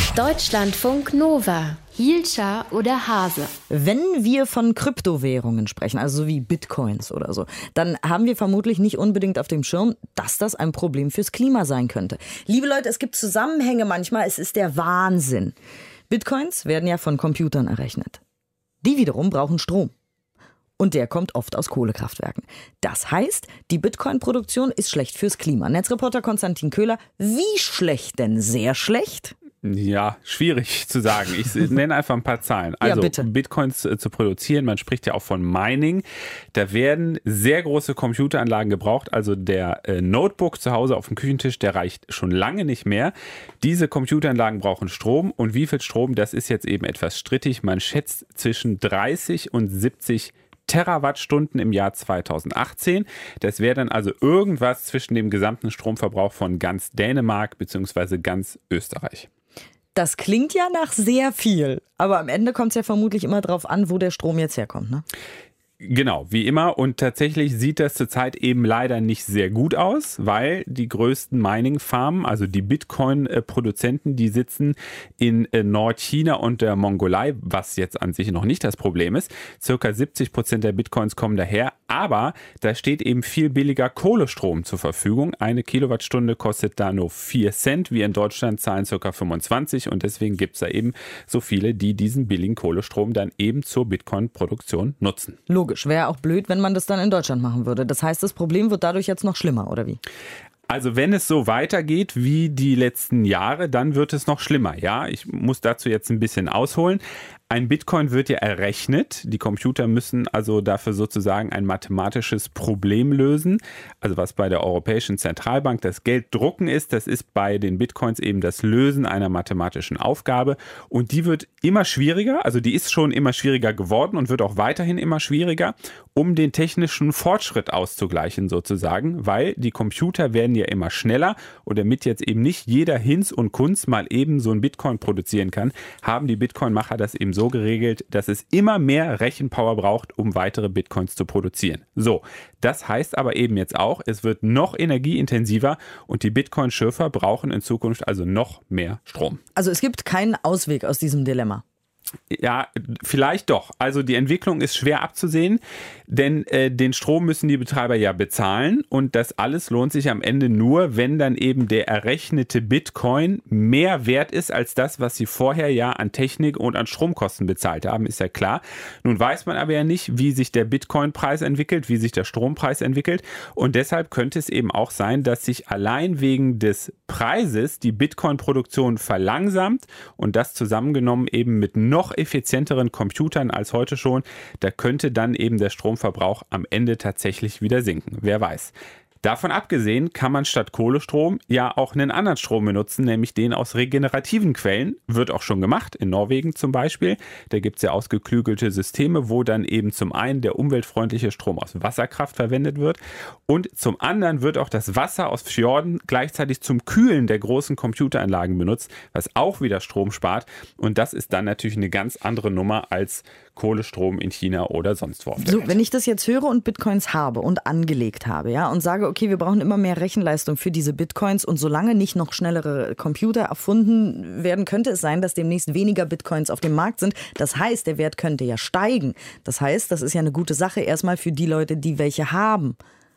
Deutschlandfunk Nova. Hielscher oder Hase? Wenn wir von Kryptowährungen sprechen, also wie Bitcoins oder so, dann haben wir vermutlich nicht unbedingt auf dem Schirm, dass das ein Problem fürs Klima sein könnte. Liebe Leute, es gibt Zusammenhänge manchmal, es ist der Wahnsinn. Bitcoins werden ja von Computern errechnet. Die wiederum brauchen Strom. Und der kommt oft aus Kohlekraftwerken. Das heißt, die Bitcoin-Produktion ist schlecht fürs Klima. Netzreporter Konstantin Köhler, wie schlecht denn? Sehr schlecht? Ja, schwierig zu sagen. Ich nenne einfach ein paar Zahlen. Also ja, Bitcoins zu produzieren, man spricht ja auch von Mining. Da werden sehr große Computeranlagen gebraucht. Also der Notebook zu Hause auf dem Küchentisch, der reicht schon lange nicht mehr. Diese Computeranlagen brauchen Strom. Und wie viel Strom, das ist jetzt eben etwas strittig. Man schätzt zwischen 30 und 70 Terawattstunden im Jahr 2018. Das wäre dann also irgendwas zwischen dem gesamten Stromverbrauch von ganz Dänemark bzw. ganz Österreich. Das klingt ja nach sehr viel, aber am Ende kommt es ja vermutlich immer darauf an, wo der Strom jetzt herkommt, ne? Genau, wie immer. Und tatsächlich sieht das zurzeit eben leider nicht sehr gut aus, weil die größten Mining-Farmen, also die Bitcoin-Produzenten, die sitzen in Nordchina und der Mongolei, was jetzt an sich noch nicht das Problem ist. Circa 70% der Bitcoins kommen daher, aber da steht eben viel billiger Kohlestrom zur Verfügung. Eine Kilowattstunde kostet da nur 4 Cent. Wir in Deutschland zahlen circa 25 und deswegen gibt es da eben so viele, die diesen billigen Kohlestrom dann eben zur Bitcoin-Produktion nutzen. Logisch, wäre auch blöd, wenn man das dann in Deutschland machen würde. Das heißt, das Problem wird dadurch jetzt noch schlimmer, oder wie? Also wenn es so weitergeht wie die letzten Jahre, dann wird es noch schlimmer. Ja, ich muss dazu jetzt ein bisschen ausholen. Ein Bitcoin wird ja errechnet. Die Computer müssen also dafür sozusagen ein mathematisches Problem lösen. Also was bei der Europäischen Zentralbank das Gelddrucken ist, das ist bei den Bitcoins eben das Lösen einer mathematischen Aufgabe. Und die wird immer schwieriger, also die ist schon immer schwieriger geworden und wird auch weiterhin immer schwieriger, um den technischen Fortschritt auszugleichen sozusagen, weil die Computer werden ja immer schneller und damit jetzt eben nicht jeder Hinz und Kunz mal eben so ein Bitcoin produzieren kann, haben die Bitcoin-Macher das eben so geregelt, dass es immer mehr Rechenpower braucht, um weitere Bitcoins zu produzieren. So, das heißt aber eben jetzt auch, es wird noch energieintensiver und die Bitcoin-Schürfer brauchen in Zukunft also noch mehr Strom. Also es gibt keinen Ausweg aus diesem Dilemma. Ja, vielleicht doch. Also die Entwicklung ist schwer abzusehen, denn den Strom müssen die Betreiber ja bezahlen und das alles lohnt sich am Ende nur, wenn dann eben der errechnete Bitcoin mehr wert ist als das, was sie vorher ja an Technik und an Stromkosten bezahlt haben, ist ja klar. Nun weiß man aber ja nicht, wie sich der Bitcoin-Preis entwickelt, wie sich der Strompreis entwickelt und deshalb könnte es eben auch sein, dass sich allein wegen des Preises die Bitcoin-Produktion verlangsamt und das zusammengenommen eben mit noch effizienteren Computern als heute schon, da könnte dann eben der Stromverbrauch am Ende tatsächlich wieder sinken. Wer weiß. Davon abgesehen kann man statt Kohlestrom ja auch einen anderen Strom benutzen, nämlich den aus regenerativen Quellen. Wird auch schon gemacht, in Norwegen zum Beispiel. Da gibt es ja ausgeklügelte Systeme, wo dann eben zum einen der umweltfreundliche Strom aus Wasserkraft verwendet wird und zum anderen wird auch das Wasser aus Fjorden gleichzeitig zum Kühlen der großen Computeranlagen benutzt, was auch wieder Strom spart. Und das ist dann natürlich eine ganz andere Nummer als Kohlestrom in China oder sonst wo auf der Welt. Wenn ich das jetzt höre und Bitcoins habe und angelegt habe, ja, und sage, okay, wir brauchen immer mehr Rechenleistung für diese Bitcoins und solange nicht noch schnellere Computer erfunden werden, könnte es sein, dass demnächst weniger Bitcoins auf dem Markt sind. Das heißt, der Wert könnte ja steigen. Das heißt, das ist ja eine gute Sache erstmal für die Leute, die welche haben.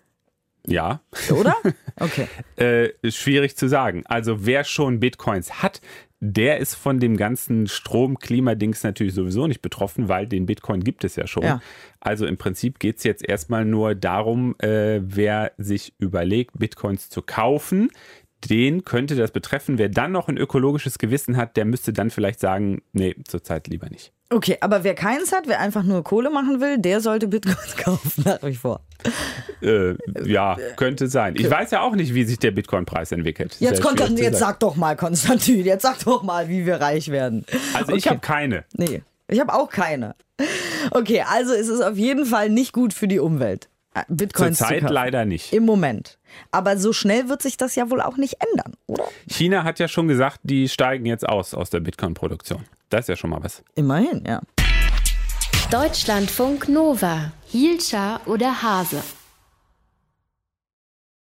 Ja. Oder? Okay. Schwierig zu sagen. Also wer schon Bitcoins hat, der ist von dem ganzen Strom-Klima-Dings natürlich sowieso nicht betroffen, weil den Bitcoin gibt es ja schon. Ja. Also im Prinzip geht es jetzt erstmal nur darum, wer sich überlegt, Bitcoins zu kaufen, den könnte das betreffen. Wer dann noch ein ökologisches Gewissen hat, der müsste dann vielleicht sagen, nee, zurzeit lieber nicht. Okay, aber wer keins hat, wer einfach nur Kohle machen will, der sollte Bitcoins kaufen, nach wie vor. Ja, könnte sein. Ich weiß ja auch nicht, wie sich der Bitcoin-Preis entwickelt. Jetzt sag doch mal, Konstantin, jetzt sag doch mal, wie wir reich werden. Also okay. Ich habe keine. Nee, ich habe auch keine. Okay, also ist es auf jeden Fall nicht gut für die Umwelt. Bitcoins Zurzeit leider nicht. Im Moment. Aber so schnell wird sich das ja wohl auch nicht ändern, oder? China hat ja schon gesagt, die steigen jetzt aus der Bitcoin-Produktion. Das ist ja schon mal was. Immerhin, ja. Deutschlandfunk Nova. Hielscher oder Hase?